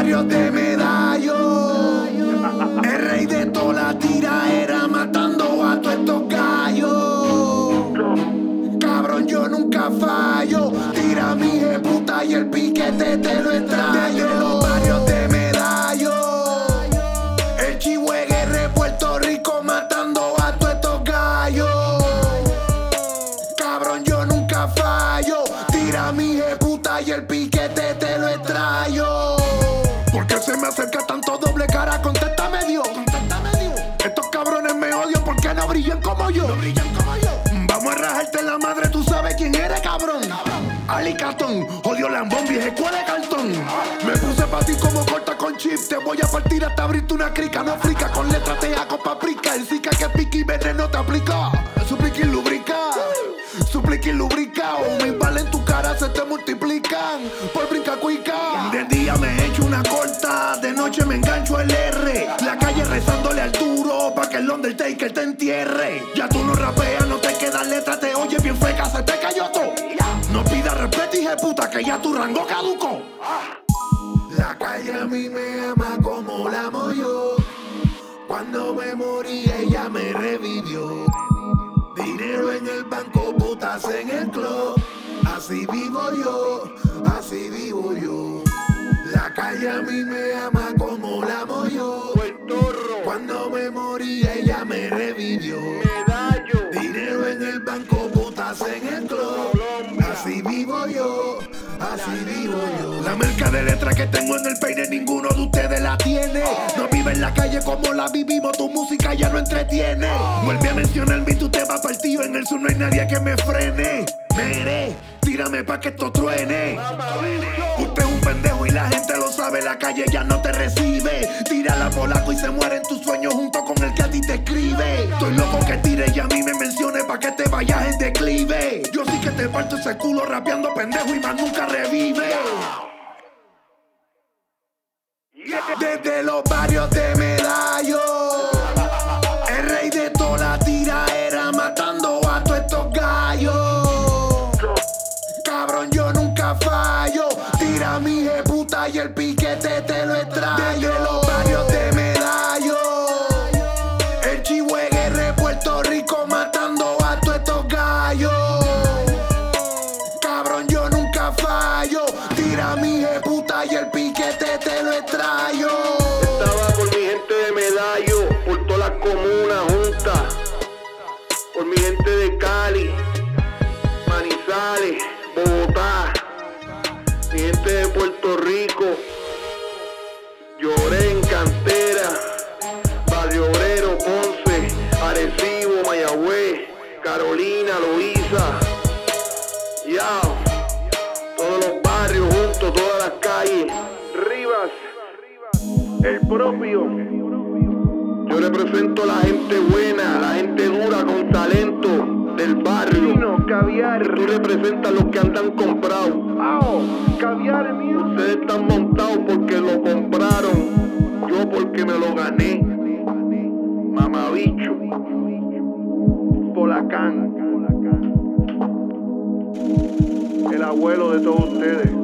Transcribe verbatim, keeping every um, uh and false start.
barrios de Medallo, el rey de toda la tiraera, matando a todos estos gallos. Cabrón, yo nunca fallo. Tira mi puta y el piquete te lo extraño. Desde los barrios de Medallo, el Chihuahua, Puerto Rico, matando a todos estos gallos. Cabrón, yo nunca fallo. Tira mi puta y el piquete te lo extraño. ¿Por qué se me acerca tanto doble cara? Contéstame Dios, contéstame Dios. Estos cabrones me odian porque no brillan como yo. No brillan como yo. Vamos a rajarte la madre, tú sabes quién eres, cabrón. Alicatón, odio lambón, vieja escuela de cartón. Me puse pa' ti como corta con chip. Te voy a partir hasta abrirte una crica. No frica, con letra te hago paprika. El zika que pique y veneno te aplica. Suplica y lubrica, suplica y lubrica. O mis balas en tu cara se te multiplican por brinca cuica. De día me echo una corta, de noche me engancho el R. La calle rezándole al duro pa' que el Undertaker te entierre. Ya tú no rapeas, no te quedan letras, te oyes bien feca, se te cayó todo. No pidas respeto, hija de puta, que ya tu rango caduco. La calle a mí me ama como la amo yo. Cuando me morí ella me revivió. Dinero en el banco, putas en el club. Así vivo yo, así vivo yo. La calle a mí me ama como la amo yo. Cuando me morí ella me revivió. Dinero en el banco, putas en el club. Así vivo yo, así vivo yo. La merca de letra que tengo en el peine ninguno de ustedes la tiene. No vive en la calle como la vivimos, tu música ya no entretiene. Vuelve a mencionar mi tu tema partido, en el sur no hay nadie que me frene. Mere, tírame pa' que esto truene. Usted es un pendejo y la gente lo sabe, la calle ya no te recibe. Tírala polaco y se muere en tus sueños junto con el que a ti te escribe. Estoy loco que tire y a mí me mencione pa' que te vayas en declive. Yo sí que te parto ese culo rapeando pendejo y más nunca revive. Desde los barrios de Medallo, el rey de toda la tiraera, matando a todos estos gallos. Cabrón, yo nunca fallo. Tira mi puta y el piquete te lo extraño. Desde los barrios de Medallo, el Chihuahua, Puerto Rico, matando a todos estos gallos. Cabrón, yo nunca fallo. Tira mi puta y el piquete te lo extraño. Estaba por mi gente de Medallo, por todas las comunas juntas, por mi gente de Cali, Manizales, Bogotá, mi gente de Puerto Rico. Lloré en Cantera, Barrio Obrero, Ponce, Arecibo, Mayagüez, Carolina, Loíza, ya, todos los barrios juntos, todas las calles. Rivas, el propio. Yo represento a la gente buena, la gente dura con talento del barrio. Vino, caviar. Tú representas a los que andan comprados. ¡Ao! Caviar mío. Ustedes están montados porque lo compraron. Yo porque me lo gané. Mamabicho. Polacán. El abuelo de todos ustedes.